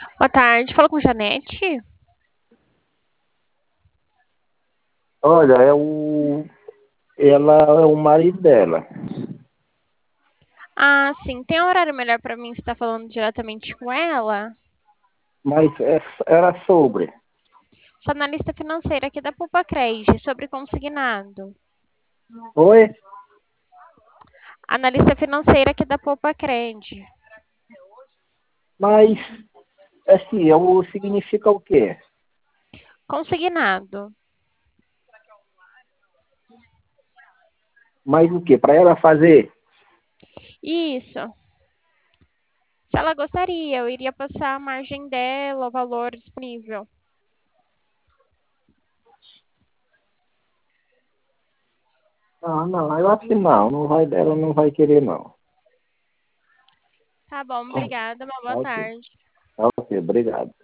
Boa tarde, fala com Janete. Olha, ela é o marido dela. Ah, sim, tem um horário melhor pra mim? Você tá falando diretamente com ela? Mas era sobre. Sou analista financeira aqui da Poupa Cred, sobre consignado. Oi? Analista financeira aqui da Poupa Cred. Mas, assim, significa o quê? Consignado. Mas o quê? Para ela fazer? Isso. Se ela gostaria, eu iria passar a margem dela, o valor disponível. Ah, não, eu acho que não vai, ela não vai querer, não. Tá bom, obrigada, uma boa Ok, tarde. ok, obrigado.